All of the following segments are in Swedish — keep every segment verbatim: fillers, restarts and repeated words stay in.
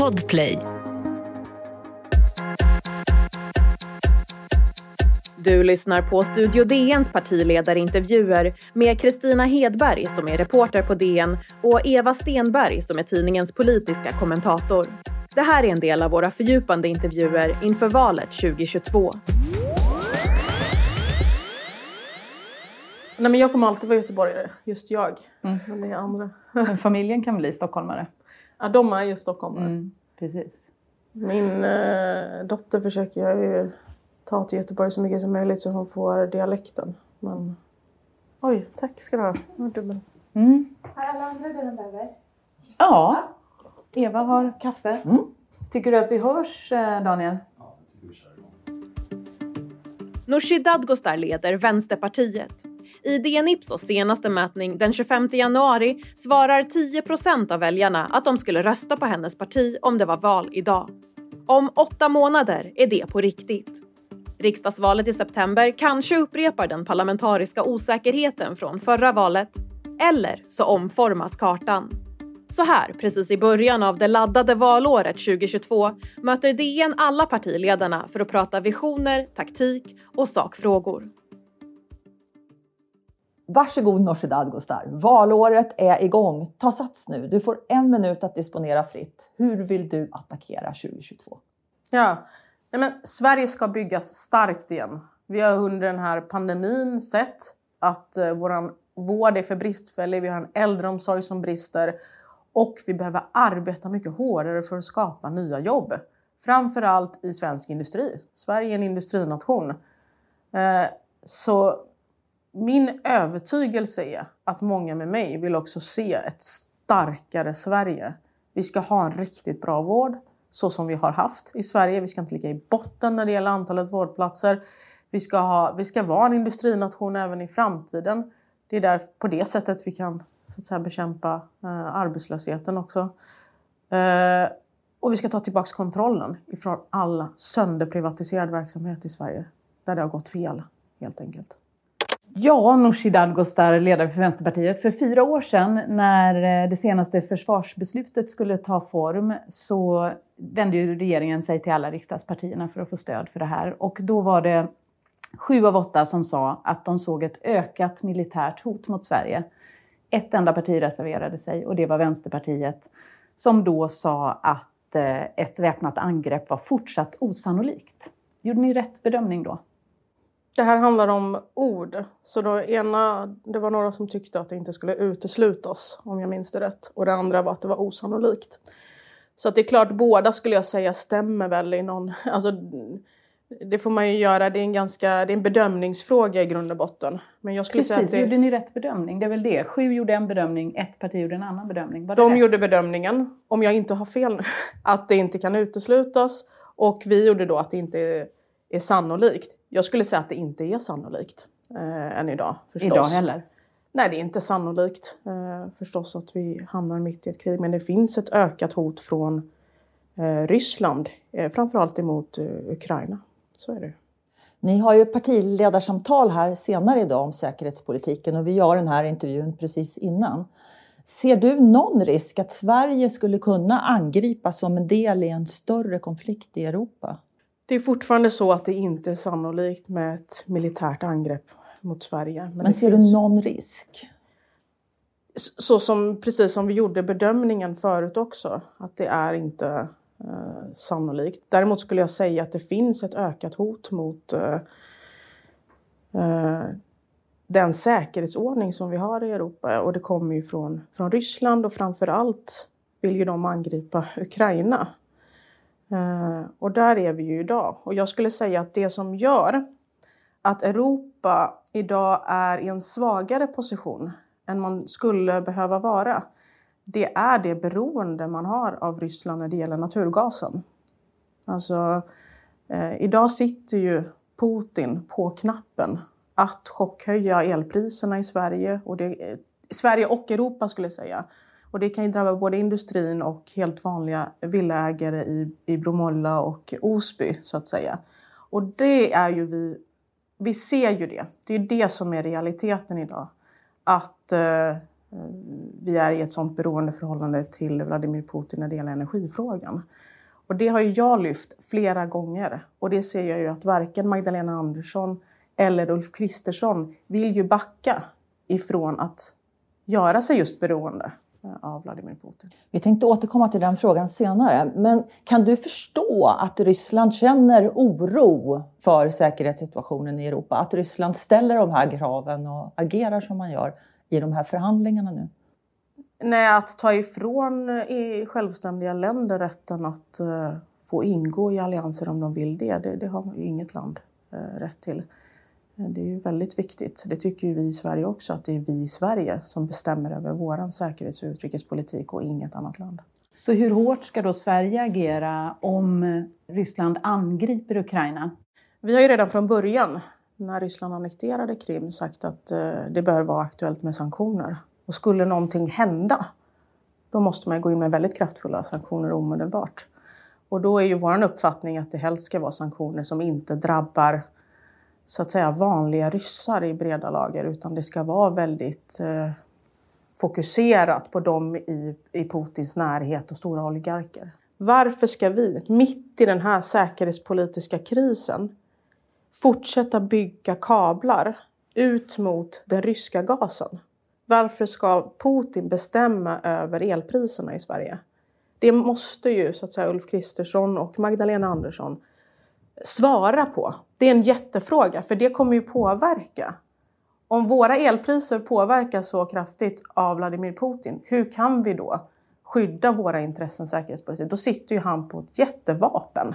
Podplay. Du lyssnar på Studio D N:s partiledarintervjuer med Kristina Hedberg som är reporter på D N och Eva Stenberg som är tidningens politiska kommentator. Det här är en del av våra fördjupande intervjuer inför valet tjugohundratjugotvå. Nej, men jag kommer alltid vara göteborgare, just jag. Mm. Men det är andra. Men familjen kan bli stockholmare? Ja, de är ju stockholmare. Mm, precis. Min äh, dotter försöker jag ju ta till Göteborg så mycket som möjligt så hon får dialekten. Men... Oj, tack ska du ha. Mm. Har alla andra det de behöver? Ja, Eva har kaffe. Mm. Tycker du att vi hörs, Daniel? Ja, jag tycker vi kör igång. Nooshi Dadgostar leder Vänsterpartiet. I D N Ipsos senaste mätning den tjugofemte januari svarar tio procent av väljarna att de skulle rösta på hennes parti om det var val idag. Om åtta månader är det på riktigt. Riksdagsvalet i september kanske upprepar den parlamentariska osäkerheten från förra valet. Eller så omformas kartan. Så här, precis i början av det laddade valåret tjugohundratjugotvå, möter D N alla partiledarna för att prata visioner, taktik och sakfrågor. Varsågod Nooshi Dadgostar. Valåret är igång. Ta sats nu. Du får en minut att disponera fritt. Hur vill du attackera tjugohundratjugotvå? Ja, nej men Sverige ska byggas starkt igen. Vi har under den här pandemin sett att eh, våran vård är för bristfällig. Vi har en äldreomsorg som brister. Och vi behöver arbeta mycket hårdare för att skapa nya jobb. Framförallt i svensk industri. Sverige är en industrination. Eh, så min övertygelse är att många med mig vill också se ett starkare Sverige. Vi ska ha en riktigt bra vård. Så som vi har haft i Sverige. Vi ska inte ligga i botten när det gäller antalet vårdplatser. Vi ska, ha, vi ska vara en industrination även i framtiden. Det är där på det sättet vi kan så att säga, bekämpa eh, arbetslösheten också. Eh, och vi ska ta tillbaka kontrollen ifrån alla sönderprivatiserad verksamhet i Sverige. Där det har gått fel helt enkelt. Ja, Nooshi Dadgostar, ledare för Vänsterpartiet. För fyra år sedan när det senaste försvarsbeslutet skulle ta form så vände ju regeringen sig till alla riksdagspartierna för att få stöd för det här. Och då var det sju av åtta som sa att de såg ett ökat militärt hot mot Sverige. Ett enda parti reserverade sig och det var Vänsterpartiet som då sa att ett väpnat angrepp var fortsatt osannolikt. Gjorde ni rätt bedömning då? Det här handlar om ord. Så då ena, det var några som tyckte att det inte skulle uteslutas, om jag minns det rätt. Och det andra var att det var osannolikt. Så att det är klart, båda skulle jag säga stämmer väl i någon... Alltså, det får man ju göra, det är en ganska, det är en bedömningsfråga i grund och botten. Men jag skulle Precis, säga att det... gjorde ni rätt bedömning? Det är väl det. Sju gjorde en bedömning, ett parti gjorde en annan bedömning. Var det De rätt? gjorde bedömningen, om jag inte har fel, att det inte kan uteslutas. Och vi gjorde då att det inte är, är sannolikt. Jag skulle säga att det inte är sannolikt eh, än idag. Förstås. Idag heller? Nej, det är inte sannolikt eh, förstås att vi hamnar mitt i ett krig. Men det finns ett ökat hot från eh, Ryssland, eh, framförallt emot eh, Ukraina. Så är det. Ni har ju partiledarsamtal här senare idag om säkerhetspolitiken och vi gör den här intervjun precis innan. Ser du någon risk att Sverige skulle kunna angripas som en del i en större konflikt i Europa? Det är fortfarande så att det inte är sannolikt med ett militärt angrepp mot Sverige. Men, Men ser finns... du någon risk? Så som, precis som vi gjorde bedömningen förut också. Att det är inte eh, sannolikt. Däremot skulle jag säga att det finns ett ökat hot mot eh, eh, den säkerhetsordning som vi har i Europa. Och det kommer ju från, från Ryssland och framförallt vill ju de angripa Ukraina. Uh, och där är vi ju idag. Och jag skulle säga att det som gör att Europa idag är i en svagare position än man skulle behöva vara. Det är det beroende man har av Ryssland när det gäller naturgasen. Alltså uh, idag sitter ju Putin på knappen att chockhöja elpriserna i Sverige. Och det, Sverige och Europa skulle jag säga. Och det kan ju drabba både industrin och helt vanliga villaägare i, i Bromölla och Osby så att säga. Och det är ju vi, vi ser ju det. Det är ju det som är realiteten idag. Att eh, vi är i ett sådant beroendeförhållande till Vladimir Putin när det gäller energifrågan. Och det har ju jag lyft flera gånger. Och det ser jag ju att varken Magdalena Andersson eller Ulf Kristersson vill ju backa ifrån att göra sig just beroende av Vladimir Putin. Vi tänkte återkomma till den frågan senare. Men kan du förstå att Ryssland känner oro för säkerhetssituationen i Europa? Att Ryssland ställer de här kraven och agerar som man gör i de här förhandlingarna nu? Nej, att ta ifrån i självständiga länder rätten att uh, få ingå i allianser om de vill det, det, det har ju inget land uh, rätt till. Det är ju väldigt viktigt. Det tycker ju vi i Sverige också, att det är vi i Sverige som bestämmer över vår säkerhets- och utrikespolitik och inget annat land. Så hur hårt ska då Sverige agera om Ryssland angriper Ukraina? Vi har ju redan från början, när Ryssland annekterade Krim, sagt att uh, det bör vara aktuellt med sanktioner. Och skulle någonting hända, då måste man gå in med väldigt kraftfulla sanktioner omedelbart. Och då är ju vår uppfattning att det helst ska vara sanktioner som inte drabbar så att säga vanliga ryssar i breda lager, utan det ska vara väldigt eh, fokuserat på dem i, i Putins närhet och stora oligarker. Varför ska vi, mitt i den här säkerhetspolitiska krisen, fortsätta bygga kablar ut mot den ryska gasen? Varför ska Putin bestämma över elpriserna i Sverige? Det måste ju så att säga Ulf Kristersson och Magdalena Andersson svara på. Det är en jättefråga, för det kommer ju påverka. Om våra elpriser påverkas så kraftigt av Vladimir Putin, hur kan vi då skydda våra intressen säkerhetspolitiskt? Då sitter ju han på ett jättevapen.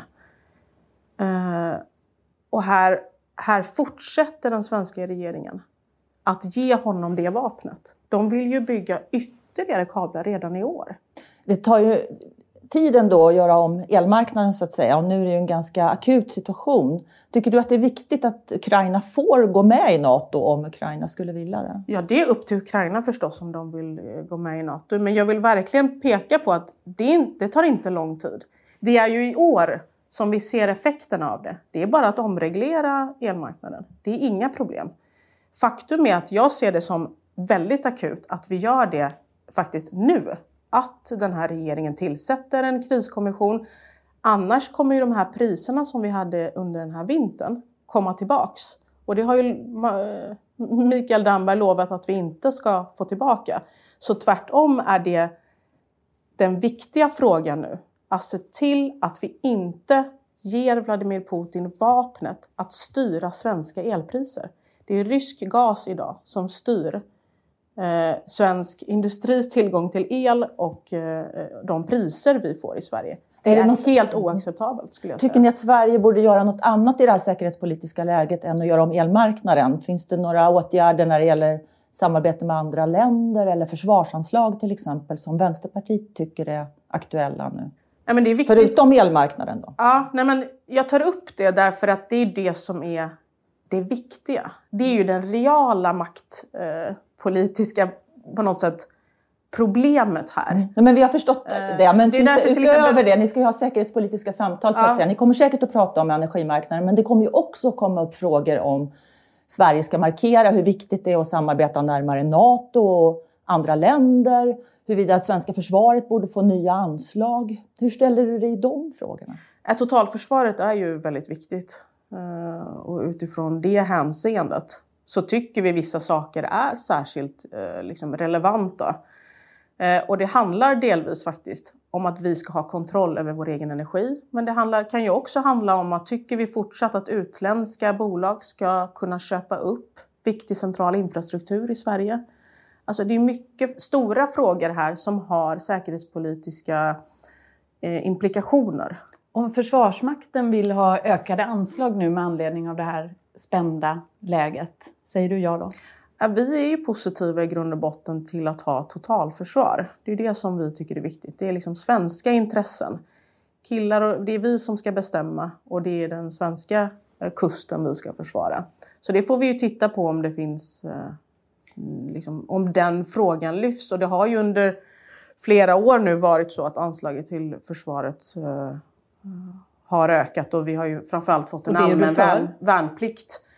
Uh, och här, här fortsätter den svenska regeringen att ge honom det vapnet. De vill ju bygga ytterligare kablar redan i år. Det tar ju tiden då att göra om elmarknaden så att säga. Och nu är det ju en ganska akut situation. Tycker du att det är viktigt att Ukraina får gå med i NATO om Ukraina skulle vilja det? Ja, det är upp till Ukraina förstås om de vill gå med i NATO. Men jag vill verkligen peka på att det, inte, det tar inte lång tid. Det är ju i år som vi ser effekterna av det. Det är bara att omreglera elmarknaden. Det är inga problem. Faktum är att jag ser det som väldigt akut att vi gör det faktiskt nu. Att den här regeringen tillsätter en kriskommission. Annars kommer ju de här priserna som vi hade under den här vintern komma tillbaks. Och det har ju Mikael Damberg lovat att vi inte ska få tillbaka. Så tvärtom är det den viktiga frågan nu. Att se till att vi inte ger Vladimir Putin vapnet att styra svenska elpriser. Det är rysk gas idag som styr eh, svensk industris tillgång till el och eh, de priser vi får i Sverige. Det är, är det något helt oacceptabelt skulle jag säga. Tycker ni att Sverige borde göra något annat i det här säkerhetspolitiska läget än att göra om elmarknaden? Finns det några åtgärder när det gäller samarbete med andra länder eller försvarsanslag till exempel som Vänsterpartiet tycker är aktuella nu? Ja, men det är viktigt. Förutom elmarknaden då? Ja, nej, men jag tar upp det därför att det är det som är det viktiga. Det är ju den reala maktpolitiska eh, på något sätt problemet här. Mm. Nej, men vi har förstått eh, det. Men det är därför till utöver exempel... det, ni ska ju ha säkerhetspolitiska samtal så att ja. säga. Ni kommer säkert att prata om energimarknaden, men det kommer ju också komma upp frågor om Sverige ska markera hur viktigt det är att samarbeta närmare NATO och andra länder. Huruvida svenska försvaret borde få nya anslag. Hur ställer du dig i de frågorna? Totalförsvaret är ju väldigt viktigt. Och utifrån det hänseendet så tycker vi vissa saker är särskilt liksom, relevanta. Och det handlar delvis faktiskt om att vi ska ha kontroll över vår egen energi. Men det handlar, kan ju också handla om att tycker vi fortsatt att utländska bolag ska kunna köpa upp viktig central infrastruktur i Sverige. Alltså det är mycket stora frågor här som har säkerhetspolitiska eh, implikationer. Om Försvarsmakten vill ha ökade anslag nu med anledning av det här spända läget, säger du ja då? Ja, vi är ju positiva i grund och botten till att ha totalförsvar. Det är det som vi tycker är viktigt. Det är liksom svenska intressen. Killar och, det är vi som ska bestämma och det är den svenska kusten vi ska försvara. Så det får vi ju titta på om det finns... Eh, Liksom, om den frågan lyfts. Och det har ju under flera år nu varit så att anslaget till försvaret uh, har ökat. Och vi har ju framförallt fått en allmän värn, värnplikt.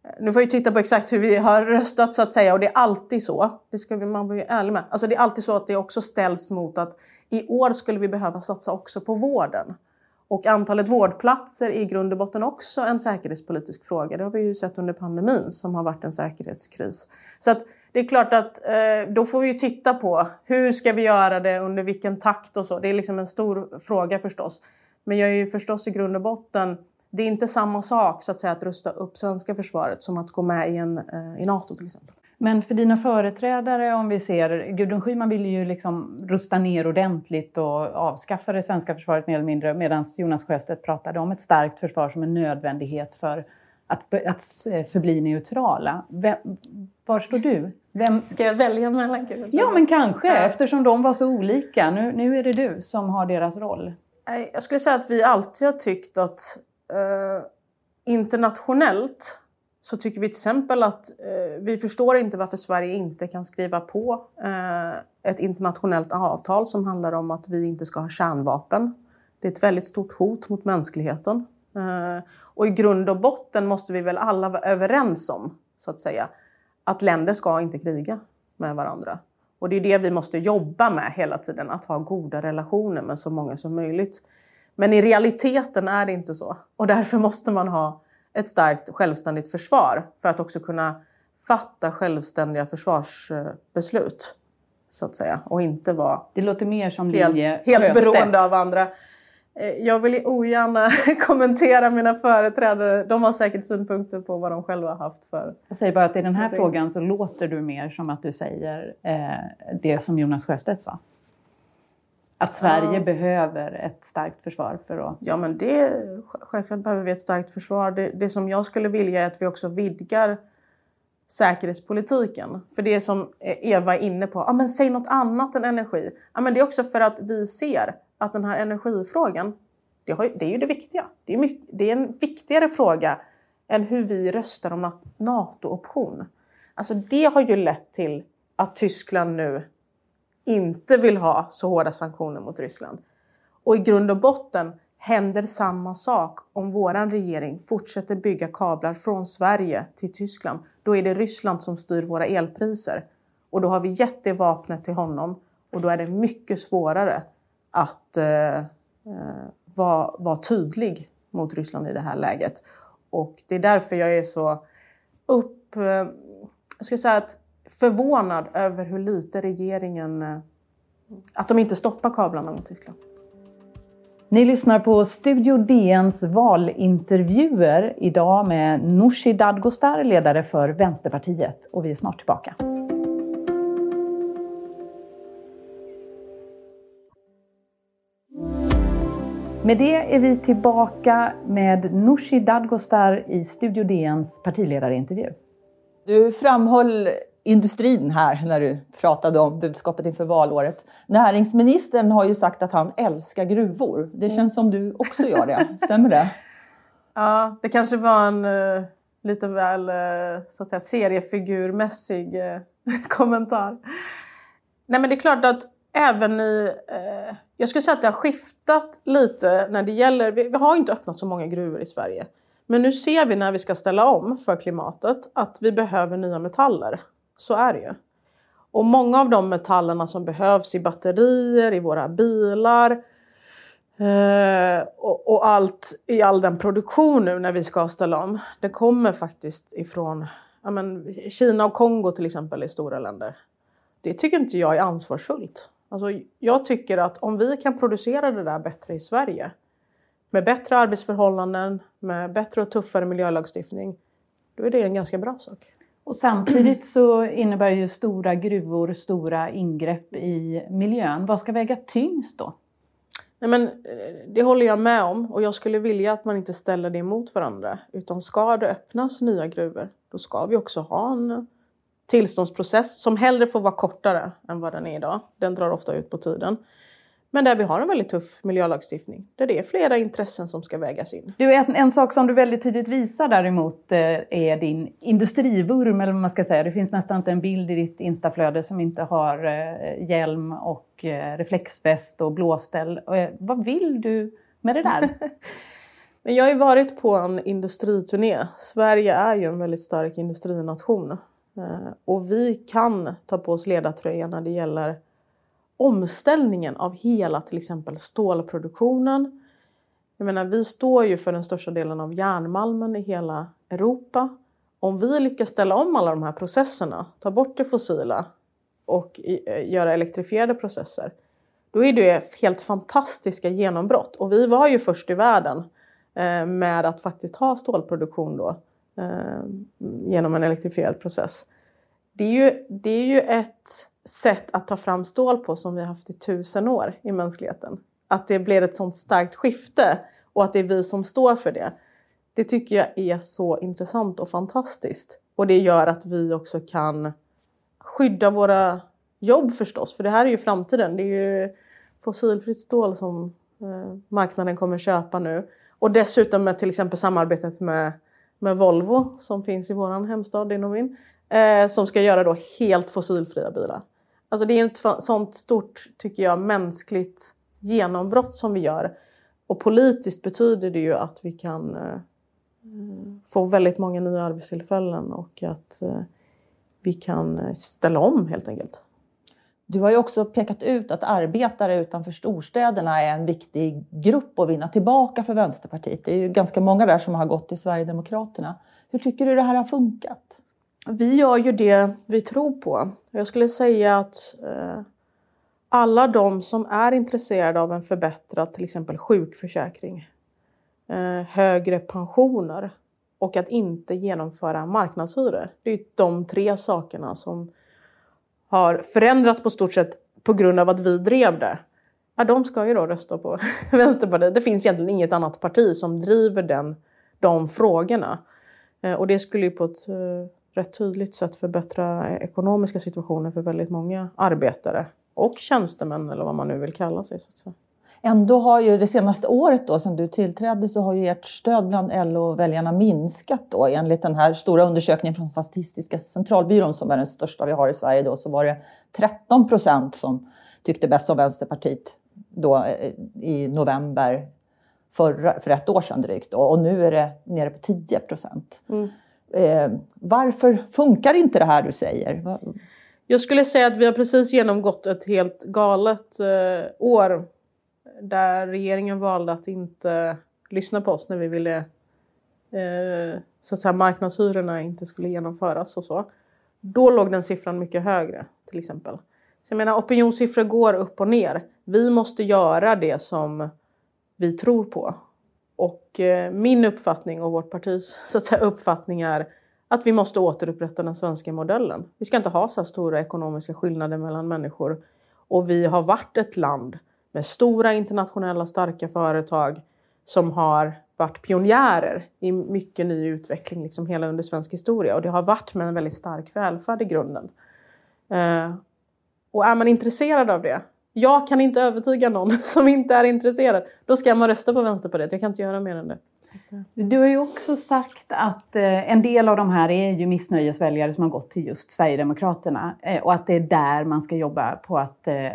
Nu får vi titta på exakt hur vi har röstat så att säga, och det är alltid så. Det ska vi, man vara ärlig med. Alltså det är alltid så att det också ställs mot att i år skulle vi behöva satsa också på vården. Och antalet vårdplatser är i grund och botten också en säkerhetspolitisk fråga. Det har vi ju sett under pandemin som har varit en säkerhetskris. Så att det är klart att eh, då får vi ju titta på hur ska vi göra det, under vilken takt och så. Det är liksom en stor fråga förstås. Men jag är ju förstås i grund och botten, det är inte samma sak så att säga att rusta upp svenska försvaret som att gå med i, en, eh, i NATO till exempel. Men för dina företrädare, om vi ser, Gudrun Schyman vill ju liksom rusta ner ordentligt och avskaffa det svenska försvaret mer eller mindre, medan Jonas Sjöstedt pratade om ett starkt försvar som en nödvändighet för att, att förbli neutrala. Vem, var står du? Vem... Ska jag välja mellan Gud? Ja, men kanske, ja. Eftersom de var så olika. Nu, nu är det du som har deras roll. Jag skulle säga att vi alltid har tyckt att eh, internationellt så tycker vi till exempel att eh, vi förstår inte varför Sverige inte kan skriva på eh, ett internationellt avtal som handlar om att vi inte ska ha kärnvapen. Det är ett väldigt stort hot mot mänskligheten. Eh, och i grund och botten måste vi väl alla vara överens om, så att säga, att länder ska inte kriga med varandra. Och det är det vi måste jobba med hela tiden, att ha goda relationer med så många som möjligt. Men i realiteten är det inte så. Och därför måste man ha ett starkt självständigt försvar för att också kunna fatta självständiga försvarsbeslut, så att säga. Och inte vara det låter mer som helt, linje helt beroende av andra. Jag vill ogärna kommentera mina företrädare. De har säkert synpunkter på vad de själva har haft för. Jag säger bara att i den här frågan så låter du mer som att du säger eh, det som Jonas Sjöstedt sa. Att Sverige ja. behöver ett starkt försvar för att... Ja, men det, självklart behöver vi ett starkt försvar. Det, det som jag skulle vilja är att vi också vidgar säkerhetspolitiken. För det som Eva är inne på, ja, men säg något annat än energi. Ja, men det är också för att vi ser att den här energifrågan, det, har, det är ju det viktiga. Det är, mycket, det är en viktigare fråga än hur vi röstar om NATO-option. Alltså det har ju lett till att Tyskland nu inte vill ha så hårda sanktioner mot Ryssland. Och i grund och botten händer samma sak om våran regering fortsätter bygga kablar från Sverige till Tyskland. Då är det Ryssland som styr våra elpriser. Och då har vi gett det vapnet till honom. Och då är det mycket svårare att eh, eh, vara, vara tydlig mot Ryssland i det här läget. Och det är därför jag är så upp... Eh, jag skulle säga att förvånad över hur lite regeringen, att de inte stoppar kablarna mot Tyskland. Ni lyssnar på Studio D N:s valintervjuer idag med Nooshi Dadgostar, ledare för Vänsterpartiet, och vi är snart tillbaka. Med det är vi tillbaka med Nooshi Dadgostar i Studio D N:s partiledarintervju. Du framhöll industrin här när du pratade om budskapet inför valåret. Näringsministern har ju sagt att han älskar gruvor. Det känns som du också gör det. Stämmer det? Ja, det kanske var en uh, lite väl uh, så att säga, seriefigurmässig uh, kommentar. Nej, men det är klart att även i... Uh, jag skulle säga att det har skiftat lite när det gäller... Vi, vi har inte öppnat så många gruvor i Sverige. Men nu ser vi när vi ska ställa om för klimatet att vi behöver nya metaller. Så är det ju. Och många av de metallerna som behövs i batterier, i våra bilar eh, och, och allt i all den produktion nu när vi ska ställa om. Det kommer faktiskt ifrån ja men, Kina och Kongo till exempel i stora länder. Det tycker inte jag är ansvarsfullt. Alltså, jag tycker att om vi kan producera det där bättre i Sverige, med bättre arbetsförhållanden, med bättre och tuffare miljölagstiftning, då är det en ganska bra sak. Och samtidigt så innebär ju stora gruvor stora ingrepp i miljön. Vad ska väga tyngst då? Nej, men det håller jag med om, och jag skulle vilja att man inte ställer det emot varandra. Utan ska det öppnas nya gruvor, då ska vi också ha en tillståndsprocess som hellre får vara kortare än vad den är idag. Den drar ofta ut på tiden. Men där vi har en väldigt tuff miljölagstiftning. Där det är flera intressen som ska vägas in. Du, en, en sak som du väldigt tydligt visar däremot eh, är din industrivurm, eller vad man ska säga. Det finns nästan inte en bild i ditt instaflöde som inte har eh, hjälm och eh, reflexväst och blåställ. Eh, vad vill du med det där? Men jag har ju varit på en industriturné. Sverige är ju en väldigt stark industrination. Och vi kan ta på oss ledartröjan när det gäller omställningen av hela till exempel stålproduktionen. Jag menar, vi står ju för den största delen av järnmalmen i hela Europa. Om vi lyckas ställa om alla de här processerna, ta bort det fossila och göra elektrifierade processer, då är det helt fantastiska genombrott. Och vi var ju först i världen med att faktiskt ha stålproduktion då, genom en elektrifierad process. Det är ju, det är ju ett sätt att ta fram stål på som vi har haft i tusen år i mänskligheten. Att det blir ett sånt starkt skifte och att det är vi som står för det. Det tycker jag är så intressant och fantastiskt. Och det gör att vi också kan skydda våra jobb förstås. För det här är ju framtiden. Det är ju fossilfritt stål som eh, marknaden kommer köpa nu. Och dessutom med till exempel samarbetet med, med Volvo som finns i vår hemstad i Novin. Eh, som ska göra då helt fossilfria bilar. Alltså det är ett sånt stort, tycker jag, mänskligt genombrott som vi gör. Och politiskt betyder det ju att vi kan eh, få väldigt många nya arbetstillfällen och att eh, vi kan ställa om helt enkelt. Du har ju också pekat ut att arbetare utanför storstäderna är en viktig grupp att vinna tillbaka för Vänsterpartiet. Det är ju ganska många där som har gått till Sverigedemokraterna. Hur tycker du det här har funkat? Vi gör ju det vi tror på. Jag skulle säga att eh, alla de som är intresserade av en förbättrad till exempel sjukförsäkring, eh, högre pensioner och att inte genomföra marknadshyror. Det är ju de tre sakerna som har förändrats på stort sett på grund av att vi drev det. Ja, de ska ju då rösta på Vänsterpartiet. Det finns egentligen inget annat parti som driver den, de frågorna. Eh, och det skulle ju på ett eh, rätt tydligt sätt förbättra ekonomiska situationer för väldigt många arbetare. Och tjänstemän eller vad man nu vill kalla sig. Så att säga. Ändå har ju det senaste året då som du tillträdde så har ju ert stöd bland L O-väljarna minskat då. Enligt den här stora undersökningen från Statistiska centralbyrån som är den största vi har i Sverige då, så var det tretton procent som tyckte bäst om Vänsterpartiet då i november för, för ett år sedan drygt. Då. Och nu är det nere på tio procent. Mm. Eh, varför funkar inte det här du säger? Jag skulle säga att vi har precis genomgått ett helt galet eh, år. Där regeringen valde att inte lyssna på oss när vi ville eh, så att säga, marknadshyrorna inte skulle genomföras och så. Då låg den siffran mycket högre till exempel. Så jag menar, opinionssiffror går upp och ner. Vi måste göra det som vi tror på. Och eh, min uppfattning och vårt partis så att säga, uppfattning är att vi måste återupprätta den svenska modellen. Vi ska inte ha så här stora ekonomiska skillnader mellan människor. Och vi har varit ett land med stora internationella starka företag som har varit pionjärer i mycket ny utveckling liksom hela under svensk historia. Och det har varit med en väldigt stark välfärd i grunden. Eh, och är man intresserad av det? Jag kan inte övertyga någon som inte är intresserad. Då ska man rösta på Vänsterpartiet. Jag kan inte göra mer än det. Du har ju också sagt att eh, en del av de här är ju missnöjesväljare som har gått till just Sverigedemokraterna. Eh, och att det är där man ska jobba på att eh,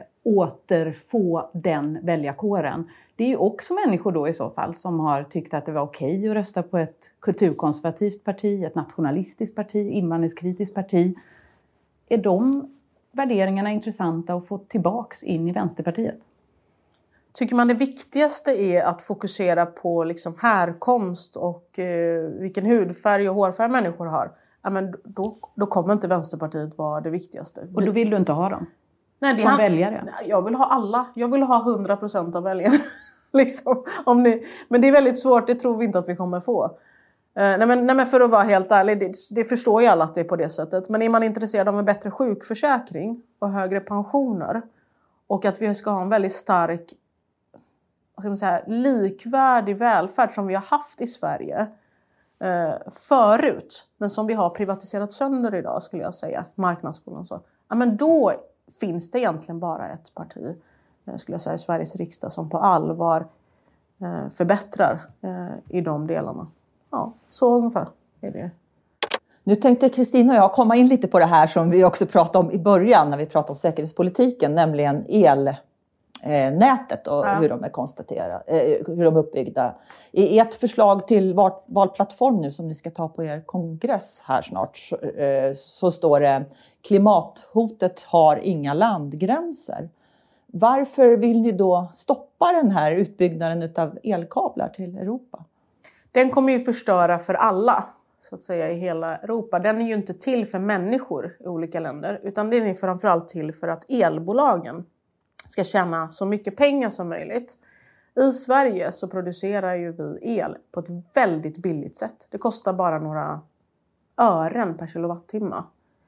återfå den väljarkåren. Det är ju också människor då i så fall som har tyckt att det var okej att rösta på ett kulturkonservativt parti, ett nationalistiskt parti, invandringskritiskt parti. Är de värderingarna intressanta att få tillbaks in i Vänsterpartiet? Tycker man det viktigaste är att fokusera på liksom härkomst och eh, vilken hudfärg och hårfärg människor har, ja, men då, då kommer inte Vänsterpartiet vara det viktigaste. Och då vill du inte ha dem? Nej, det som han, väljare? Jag vill ha alla. Jag vill ha hundra procent av väljarna. liksom, om ni, men det är väldigt svårt, det tror vi inte att vi kommer få. Uh, nej, men, nej men för att vara helt ärlig, det, det förstår ju alla att det är på det sättet. Men är man intresserad av en bättre sjukförsäkring och högre pensioner och att vi ska ha en väldigt stark, vad ska man säga, likvärdig välfärd som vi har haft i Sverige uh, förut, men som vi har privatiserat sönder idag skulle jag säga, marknadsskolan så. Ja, men då finns det egentligen bara ett parti, skulle jag säga, i Sveriges riksdag som på allvar uh, förbättrar uh, i de delarna. Ja, så ungefär är det. Nu tänkte Kristina och jag komma in lite på det här som vi också pratade om i början när vi pratade om säkerhetspolitiken, nämligen el, eh, nätet och ja. hur de är konstaterade, eh, hur de är uppbyggda. I ert förslag till val, valplattform nu som ni ska ta på er kongress här snart så, eh, så står det klimathotet har inga landgränser. Varför vill ni då stoppa den här utbyggnaden av elkablar till Europa? Den kommer ju förstöra för alla, så att säga, i hela Europa. Den är ju inte till för människor i olika länder, utan den är framförallt till för att elbolagen ska tjäna så mycket pengar som möjligt. I Sverige så producerar ju vi el på ett väldigt billigt sätt. Det kostar bara några ören per kilowattimme.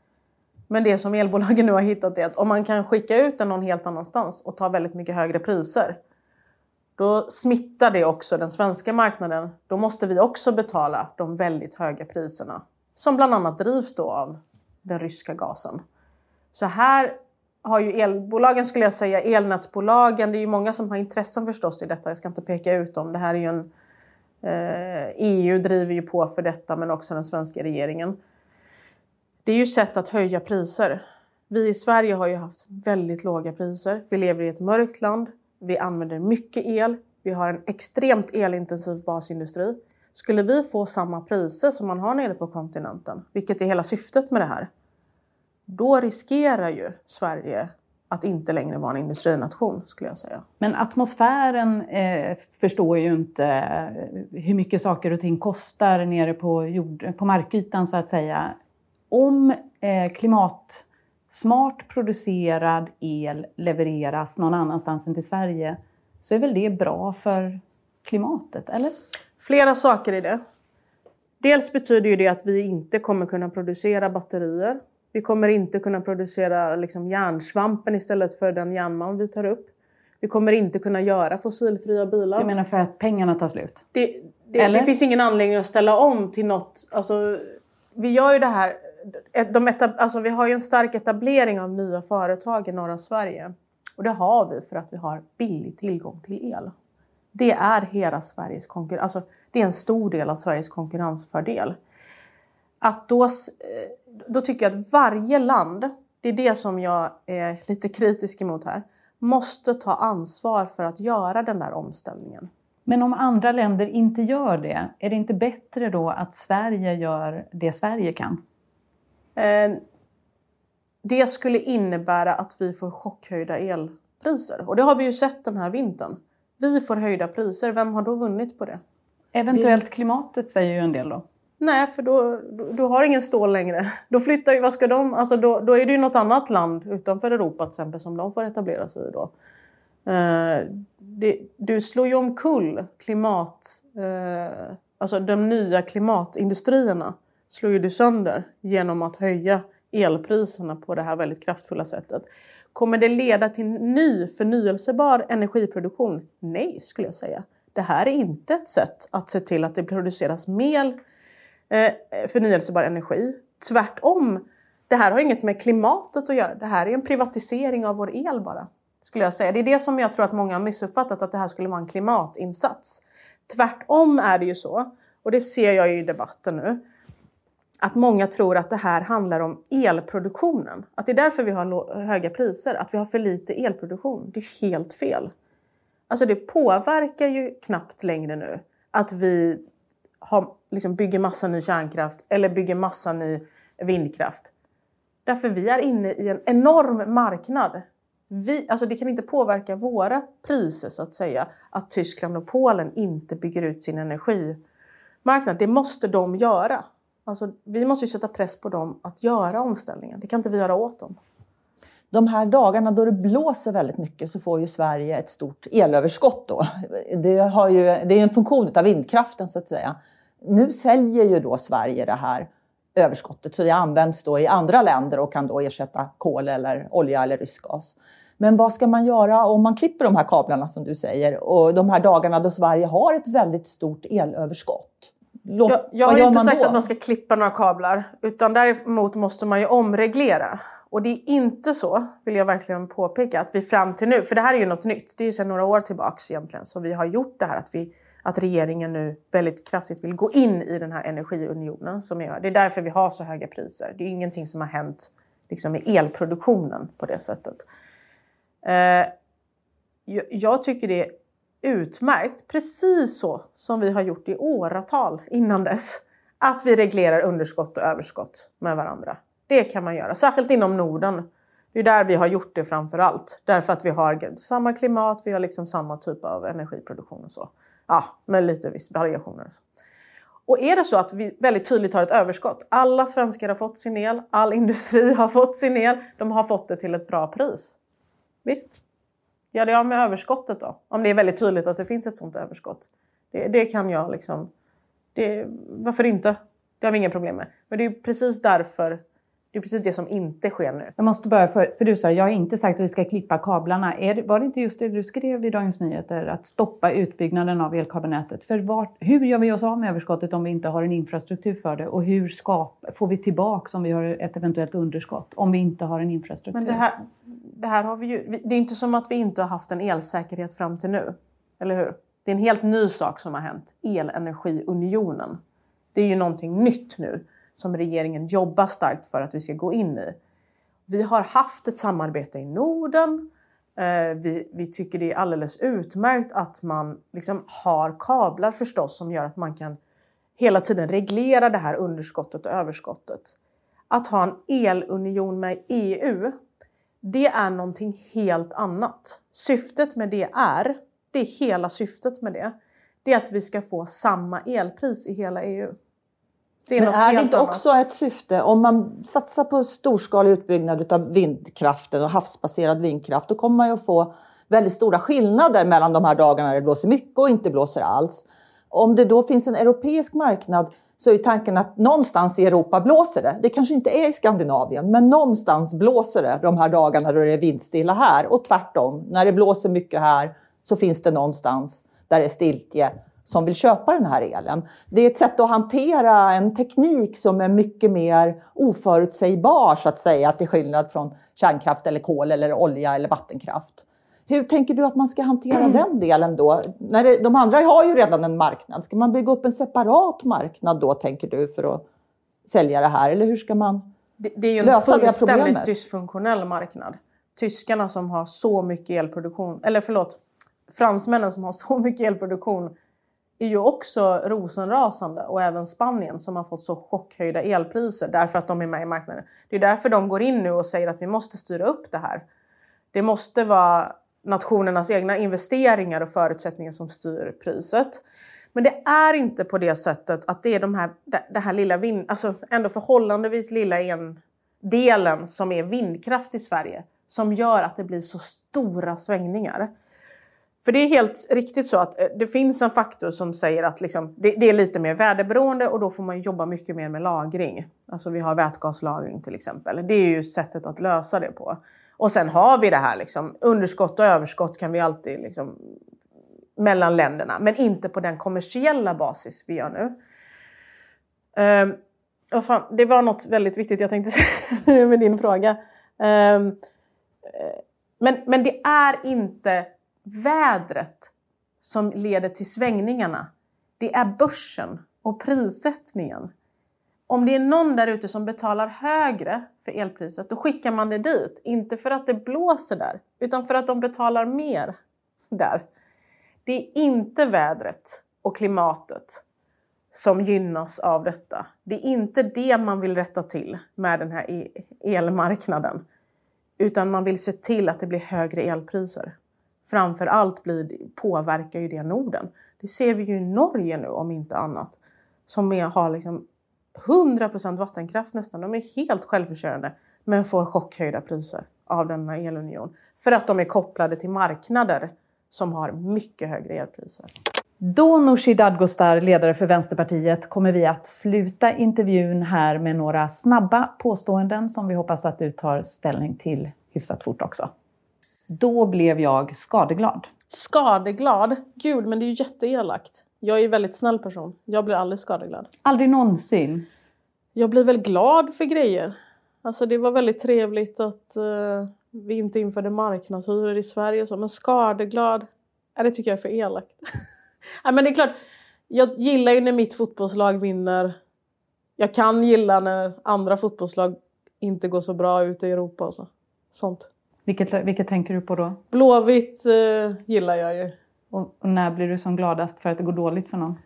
Men det som elbolagen nu har hittat är att om man kan skicka ut den någon helt annanstans och ta väldigt mycket högre priser, då smittar det också den svenska marknaden. Då måste vi också betala de väldigt höga priserna. Som bland annat drivs då av den ryska gasen. Så här har ju elbolagen, skulle jag säga, elnätsbolagen. Det är ju många som har intressen förstås i detta. Jag ska inte peka ut dem. Det här är ju en... Eh, E U driver ju på för detta, men också den svenska regeringen. Det är ju sätt att höja priser. Vi i Sverige har ju haft väldigt låga priser. Vi lever i ett mörkt land. Vi använder mycket el. Vi har en extremt elintensiv basindustri. Skulle vi få samma priser som man har nere på kontinenten, vilket är hela syftet med det här, då riskerar ju Sverige att inte längre vara en industrination, skulle jag säga. Men atmosfären eh, förstår ju inte hur mycket saker och ting kostar nere på, jord, på markytan, så att säga. Om eh, klimatsmart producerad el levereras någon annanstans än till Sverige, så är väl det bra för klimatet, eller? Flera saker i det. Dels betyder ju det att vi inte kommer kunna producera batterier. Vi kommer inte kunna producera liksom järnsvampen istället för den järnmalm vi tar upp. Vi kommer inte kunna göra fossilfria bilar. Jag menar för att pengarna tar slut? Det, det, det finns ingen anledning att ställa om till något. Alltså, vi gör ju det här. De etab- alltså, vi har ju en stark etablering av nya företag i norra Sverige. Och det har vi för att vi har billig tillgång till el. Det är hela Sveriges konkurrens. Alltså, det är en stor del av Sveriges konkurrensfördel. Att då, då tycker jag att varje land, det är det som jag är lite kritisk emot här, måste ta ansvar för att göra den där omställningen. Men om andra länder inte gör det, är det inte bättre då att Sverige gör det Sverige kan? Eh, det skulle innebära att vi får chockhöjda elpriser. Och det har vi ju sett den här vintern. Vi får höjda priser. Vem har då vunnit på det? Eventuellt klimatet, säger ju en del då. Nej, för då, då, då har ingen stål längre. Då flyttar ju, vad ska de, alltså då, då är det ju något annat land utanför Europa till exempel som de får etablera sig i då. Uh, det, du slår ju omkull klimat, uh, alltså de nya klimatindustrierna slår ju du sönder genom att höja elpriserna på det här väldigt kraftfulla sättet. Kommer det leda till ny förnyelsebar energiproduktion? Nej, skulle jag säga. Det här är inte ett sätt att se till att det produceras mer förnyelsebar energi. Tvärtom, det här har inget med klimatet att göra. Det här är en privatisering av vår el bara, skulle jag säga. Det är det som jag tror att många har missuppfattat, att det här skulle vara en klimatinsats. Tvärtom är det ju så, och det ser jag ju i debatten nu, att många tror att det här handlar om elproduktionen. Att det är därför vi har höga priser, att vi har för lite elproduktion. Det är helt fel. Alltså det påverkar ju knappt längre nu att vi har, liksom bygger massa ny kärnkraft eller bygger massa ny vindkraft. Därför vi är inne i en enorm marknad. Vi, alltså det kan inte påverka våra priser, så att säga, att Tyskland och Polen inte bygger ut sin energimarknad. Det måste de göra. Alltså, vi måste ju sätta press på dem att göra omställningen. Det kan inte vi göra åt dem. De här dagarna då det blåser väldigt mycket så får ju Sverige ett stort elöverskott då. Det, har ju, det är en funktion av vindkraften, så att säga. Nu säljer ju då Sverige det här överskottet, så det används då i andra länder och kan då ersätta kol eller olja eller rysk gas. Men vad ska man göra om man klipper de här kablarna, som du säger, och de här dagarna då Sverige har ett väldigt stort elöverskott? Låt, jag jag har ju inte sagt då? att man ska klippa några kablar, utan däremot måste man ju omreglera. Och det är inte så, vill jag verkligen påpeka, att vi fram till nu, för det här är ju något nytt, det är ju sedan några år tillbaks egentligen, så vi har gjort det här att, vi, att regeringen nu väldigt kraftigt vill gå in i den här energiunionen som vi gör. Det är därför vi har så höga priser. Det är ingenting som har hänt liksom, i elproduktionen på det sättet. Eh, jag, jag tycker det är utmärkt, precis så som vi har gjort i åratal innan dess, att vi reglerar underskott och överskott med varandra. Det kan man göra, särskilt inom Norden. Det är där vi har gjort det framför allt. Därför att vi har samma klimat, vi har liksom samma typ av energiproduktion och så. Ja, med lite viss variationer och så. Och är det så att vi väldigt tydligt har ett överskott. Alla svenskar har fått sin el, all industri har fått sin el. De har fått det till ett bra pris. Visst? Ja, det har med överskottet då. Om det är väldigt tydligt att det finns ett sånt överskott. Det, det kan jag liksom... Det, varför inte? Det har vi inga problem med. Men det är precis därför... Det är precis det som inte sker nu. Jag måste börja för, för du sa, jag har inte sagt att vi ska klippa kablarna. Är, var det inte just det du skrev i Dagens Nyheter? Att stoppa utbyggnaden av elkabelnätet. För vart, hur gör vi oss av med överskottet om vi inte har en infrastruktur för det? Och hur skap, får vi tillbaka om vi har ett eventuellt underskott? Om vi inte har en infrastruktur. Men det här, det här har vi ju... Det är inte som att vi inte har haft en elsäkerhet fram till nu. Eller hur? Det är en helt ny sak som har hänt. Elenergiunionen. Det är ju någonting nytt nu. Som regeringen jobbar starkt för att vi ska gå in i. Vi har haft ett samarbete i Norden. Eh, vi, vi tycker det är alldeles utmärkt att man liksom har kablar förstås. Som gör att man kan hela tiden reglera det här underskottet och överskottet. Att ha en elunion med E U. Det är någonting helt annat. Syftet med det är. Det är hela syftet med det. Det är att vi ska få samma elpris i hela E U. Det är Men är det inte annat. också ett syfte, om man satsar på storskalig utbyggnad av vindkraften och havsbaserad vindkraft, då kommer man ju att få väldigt stora skillnader mellan de här dagarna när det blåser mycket och inte blåser alls. Om det då finns en europeisk marknad så är tanken att någonstans i Europa blåser det. Det kanske inte är i Skandinavien, men någonstans blåser det de här dagarna då det är vindstilla här. Och tvärtom, när det blåser mycket här så finns det någonstans där det är stiltje som vill köpa den här elen. Det är ett sätt att hantera en teknik som är mycket mer oförutsägbar så att säga, till skillnad från kärnkraft eller kol eller olja eller vattenkraft. Hur tänker du att man ska hantera den delen då? När det, de andra har ju redan en marknad. Ska man bygga upp en separat marknad då, tänker du, för att sälja det här? Eller hur ska man det, det är ju en lösa det fullständigt problemet? dysfunktionell marknad. Tyskarna som har så mycket elproduktion, eller förlåt, fransmännen som har så mycket elproduktion är ju också rosenrasande, och även Spanien som har fått så chockhöjda elpriser därför att de är med i marknaden. Det är därför de går in nu och säger att vi måste styra upp det här. Det måste vara nationernas egna investeringar och förutsättningar som styr priset. Men det är inte på det sättet att det är de här, det här lilla vind, alltså ändå förhållandevis lilla en delen som är vindkraft i Sverige som gör att det blir så stora svängningar. För det är helt riktigt så att det finns en faktor som säger att liksom, det, det är lite mer väderberoende, och då får man jobba mycket mer med lagring. Alltså vi har vätgaslagring till exempel. Det är ju sättet att lösa det på. Och sen har vi det här liksom, underskott och överskott kan vi alltid liksom, mellan länderna. Men inte på den kommersiella basis vi gör nu. Um, oh fan, det var något väldigt viktigt jag tänkte säga med din fråga. Um, men, men det är inte vädret som leder till svängningarna. Det är börsen och prissättningen. Om det är någon där ute som betalar högre för elpriset, då skickar man det dit. Inte för att det blåser där, utan för att de betalar mer där. Det är inte vädret och klimatet som gynnas av detta. Det är inte det man vill rätta till med den här elmarknaden. Utan man vill se till att det blir högre elpriser. Framförallt blir, påverkar ju det Norden. Det ser vi ju i Norge nu om inte annat. Som är, har liksom hundra procent vattenkraft nästan. De är helt självförsörjande. Men får chockhöjda priser av denna elunion. För att de är kopplade till marknader som har mycket högre elpriser. Då Nooshi Dadgostar, ledare för Vänsterpartiet, kommer vi att sluta intervjun här med några snabba påståenden som vi hoppas att du tar ställning till hyfsat fort också. Då blev jag skadeglad. Skadeglad? Gud, men det är ju jätteelakt. Jag är en väldigt snäll person. Jag blir aldrig skadeglad. Aldrig någonsin? Jag blir väl glad för grejer. Alltså det var väldigt trevligt att uh, vi inte införde marknadshyror i Sverige och så. Men skadeglad, ja, det tycker jag är för elakt. Ja, men det är klart, jag gillar ju när mitt fotbollslag vinner. Jag kan gilla när andra fotbollslag inte går så bra ute i Europa och så. Sånt. Vilket, vilket tänker du på då? Blåvitt eh, gillar jag ju. Och, och när blir du som gladast för att det går dåligt för någon?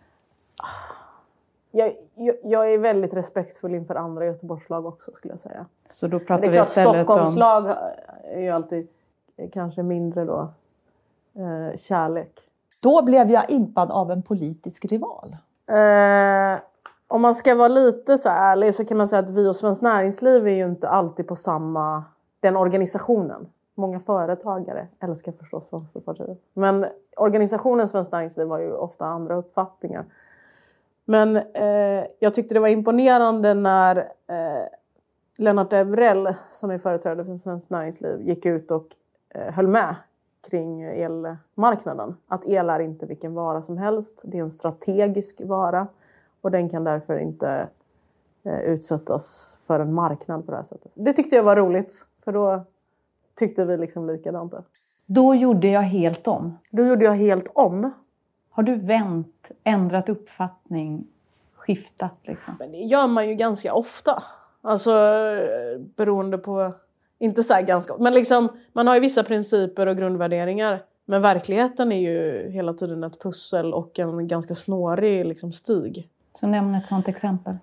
Jag, jag, jag är väldigt respektfull inför andra Göteborgslag också, skulle jag säga. Så då pratar det är vi klart, istället Stockholmslag om... är ju alltid kanske mindre då eh, kärlek. Då blev jag impad av en politisk rival. Eh, om man ska vara lite så ärlig så kan man säga att vi och Svenskt Näringsliv är ju inte alltid på samma, den organisationen. Många företagare älskar förstås Vänsterpartiet. Men organisationen Svenskt Näringsliv har ju ofta andra uppfattningar. Men eh, jag tyckte det var imponerande när eh, Lennart Evrell, som är företrädare för Svenskt Näringsliv, gick ut och eh, höll med kring elmarknaden. Att el är inte vilken vara som helst. Det är en strategisk vara. Och den kan därför inte eh, utsättas för en marknad på det här sättet. Det tyckte jag var roligt. För då tyckte vi liksom likadant. Då gjorde jag helt om. Då gjorde jag helt om. Har du vänt, ändrat uppfattning, skiftat liksom? Men det gör man ju ganska ofta. Alltså beroende på, inte så här ganska, men liksom man har ju vissa principer och grundvärderingar. Men verkligheten är ju hela tiden ett pussel och en ganska snårig liksom stig. Så nämn ett sånt exempel.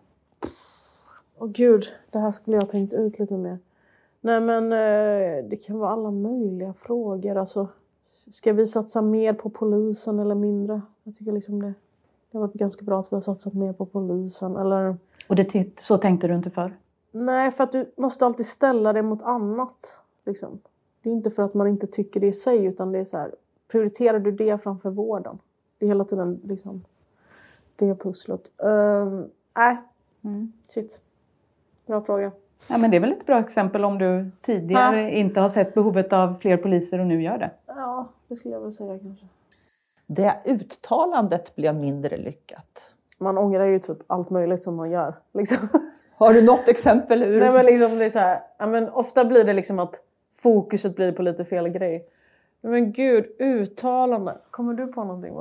Åh gud, det här skulle jag tänkt ut lite mer. Nej men eh, det kan vara alla möjliga frågor. Alltså, ska vi satsa mer på polisen eller mindre? Jag tycker liksom det, det har varit ganska bra att vi har satsat mer på polisen. Eller... Och det, så tänkte du inte för? Nej, för att du måste alltid ställa det mot annat. Liksom. Det är inte för att man inte tycker det i sig, utan det är så här, prioriterar du det framför vården? Det är hela tiden liksom, det pusslet. Uh, nej, mm. Shit. Bra fråga. Ja, men det är väl ett bra exempel om du tidigare ja. inte har sett behovet av fler poliser och nu gör det. Ja, det skulle jag väl säga kanske. Det uttalandet blev mindre lyckat. Man ångrar ju typ allt möjligt som man gör. Liksom. Har du något exempel? Ur... Nej, men liksom, det är så här, ja, men ofta blir det liksom att fokuset blir på lite fel grej. Men gud, uttalande. Kommer du på någonting?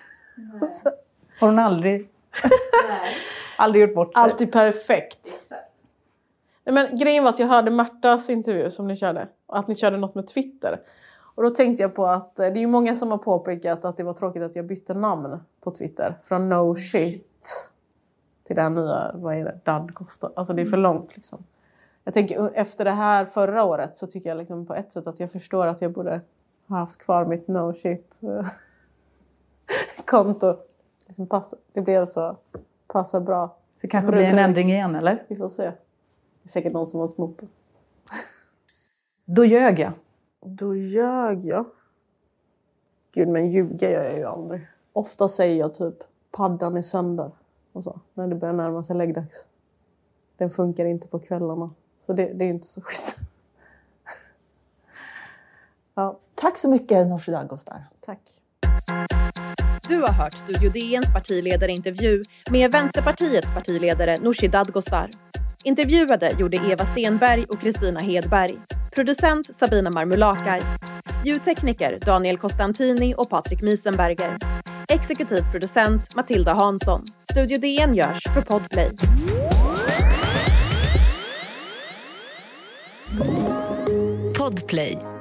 Har hon aldrig... Nej. aldrig gjort bort sig? Alltid perfekt. Exakt. Nej, men grejen var att jag hörde Martas intervju som ni körde. Och att ni körde något med Twitter. Och då tänkte jag på att det är ju många som har påpekat att det var tråkigt att jag bytte namn på Twitter. Från no shit till det här nya, vad är det? Dadgosta. Alltså det är för långt liksom. Jag tänker efter det här förra året så tycker jag liksom på ett sätt att jag förstår att jag borde ha haft kvar mitt no shit konto. Liksom passa, det blev så, passar bra. Så det kanske blir en ändring igen eller? Vi får se. Det är säkert någon som har snott det. Då ljög jag. Då ljög jag. Gud, men ljuga gör jag ju aldrig. Ofta säger jag typ paddan är sönder. Och så, när det börjar närma sig läggdags. Den funkar inte på kvällarna. Så det, det är inte så schysst. Ja. Tack så mycket Nooshi Dadgostar. Tack. Du har hört Studio D N:s partiledarintervju med Vänsterpartiets partiledare Nooshi Dadgostar. Intervjuade gjorde Eva Stenberg och Kristina Hedberg. Producent Sabina Marmulakar. Ljudtekniker Daniel Costantini och Patrik Miesenberger. Exekutiv producent Matilda Hansson. Studio D N görs för Podplay. Podplay.